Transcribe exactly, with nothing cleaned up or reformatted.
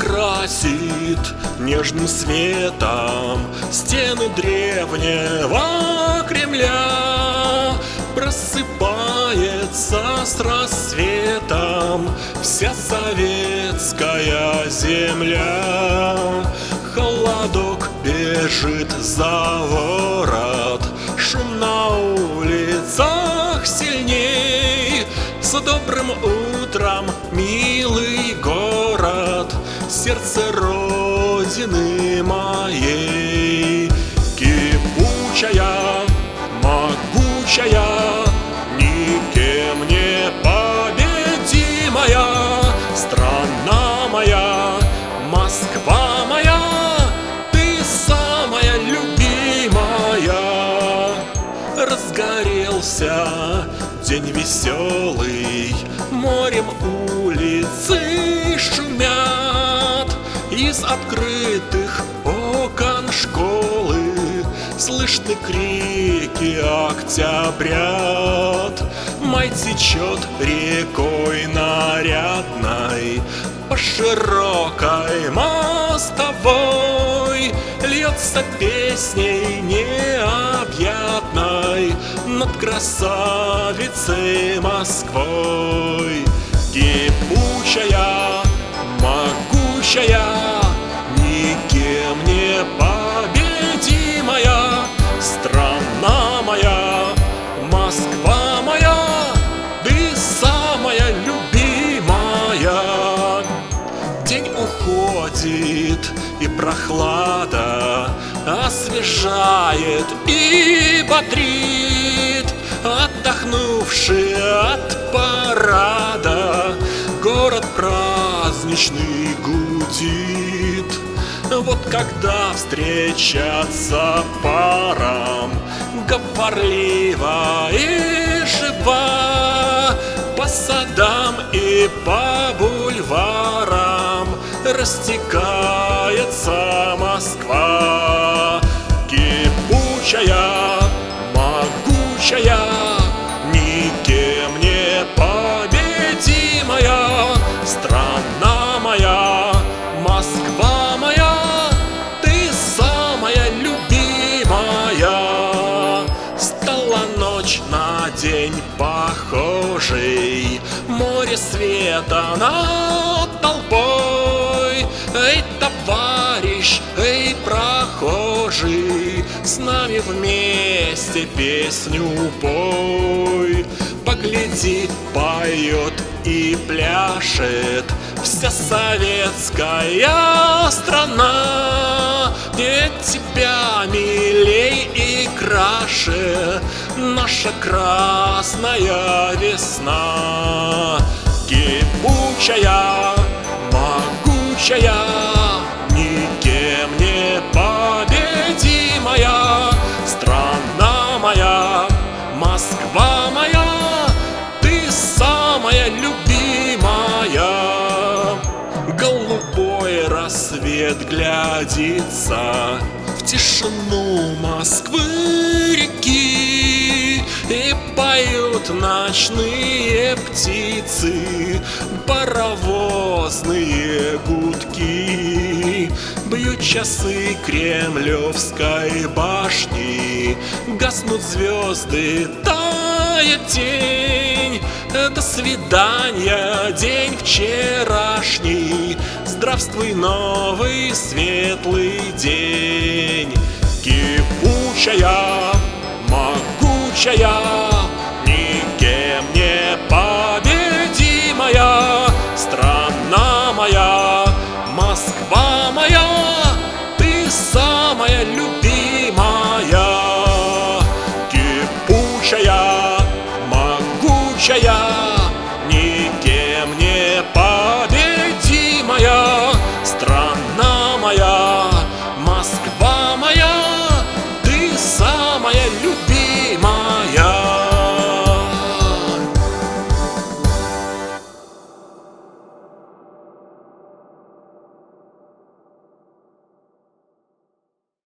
красит нежным светом стены древнего Кремля. Просыпается с рассветом вся советская земля. Холодок бежит за ворот, шум на улицах сильней. С добрым утром, милый город, сердце Родины моей. Кипучая, могучая, никем не победимая страна моя, Москва моя, ты самая любимая. Разгорелся день веселый, морем улицы шумят. Из открытых окон школы слышны крики октябрят. Май течет рекой нарядной по широкой мостовой, льется песней необъятной над красавицей Москвой. Кипучая, могучая, никем не победимая страна моя, Москва моя, ты самая любимая. День уходит, и прохлада освежает и бодрит. Отдохнувший от парада, город праздничный гудит. Вот когда встречаться парам, говорлива и жива, по садам и по бульварам растекается Москва. Кипучая, могучая, никем не победимая страна моя, Москва моя, ты самая любимая. Стала ночь на день похожий, море света над толпой. Эй, товарищ, эй, прохожий, с нами вместе песню пой. Погляди, поет и пляшет вся советская страна. Нет тебя милей и краше наша красная весна. Кипучая, могучая, никем не победимая страна моя, Москва моя, ты самая любимая. Голубой рассвет глядится в тишину Москвы реки, и поют ночные птицы паровозные гудки. Бьют часы Кремлевской башни, гаснут звезды, тает день. До свидания, день вчерашний, здравствуй, новый светлый день. Кипучая, могучая,